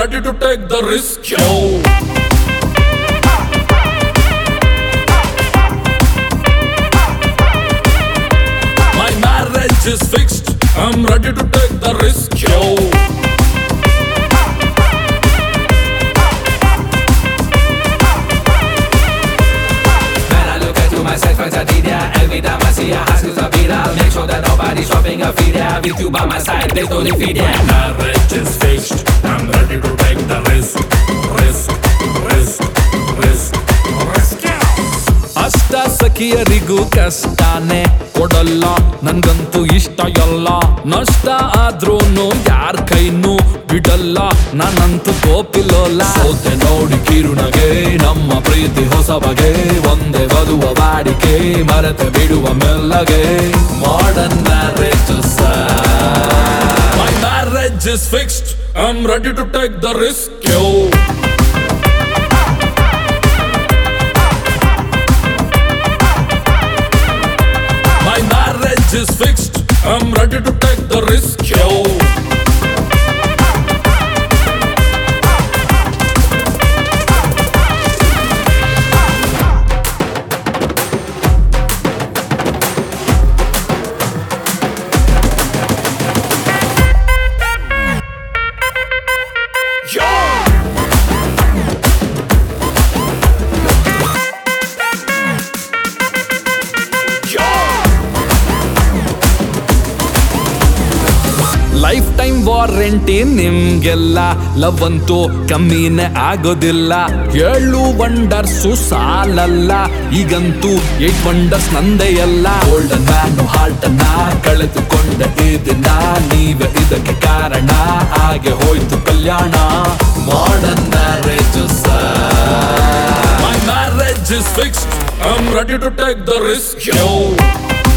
ready to take the risk, yo. My marriage is fixed, I'm ready to take the risk, yo. Myself as a leader, every time I see a house is a beat, I'll make sure that nobody's dropping a feed. With you by my side, there's no defeat. Marriage is fixed, I'm ready to take the risk, risk, risk, risk, risk. ಅಷ್ಟ ಸಖಿಯರಿಗೂ ಕಷ್ಟನೇ ಕೊಡಲ್ಲ, ನನ್ಗಂತೂ ಇಷ್ಟ ಎಲ್ಲ. ನಷ್ಟ ಆದ್ರೂನು ಯಾರ್ ಕೈನೂ ಬಿಡಲ್ಲ, ನಾನಂತೂ ಗೋಪಿಲೋಲ್ಲ. ಸೋತೆ ನೋಡಿ ಕಿರುನಗೆ, ನಮ್ಮ ಪ್ರೀತಿ ಹೊಸ ಬಗೆ, ಒಂದೇ ಬದುವ ವಾಡಿಕೆ, ಮರೆತೆ ಬಿಡುವ ಮೆಲ್ಲಗೆ. Modern marriage My marriage is fixed, I'm ready to take the risk, yo. My marriage is fixed, I'm ready to take the risk, yo. Lifetime warranty ನಿಮ್ಗೆಲ್ಲ, ಲವ್ ಅಂತೂ ಕಮ್ಮಿನೇ ಆಗೋದಿಲ್ಲ. 7 ವಂಡರ್ಸು ಸಾಲಲ್ಲ, ಈಗಂತೂ 8 ವಂಡರ್ಸ್ ನಂದೇ ಎಲ್ಲ. ಗೋಲ್ಡನ್ ಮ್ಯಾನು ಹಾರ್ಟ್ ಅನ್ನ ಕಳೆದುಕೊಂಡ ಈ ದಿನ, ನೀವೇ ಇದಕ್ಕೆ ಕಾರಣ, ಹಾಗೆ ಹೋಯ್ತು ಕಲ್ಯಾಣ. Modern marriage My marriage is fixed, I'm ready to take the risk, yo.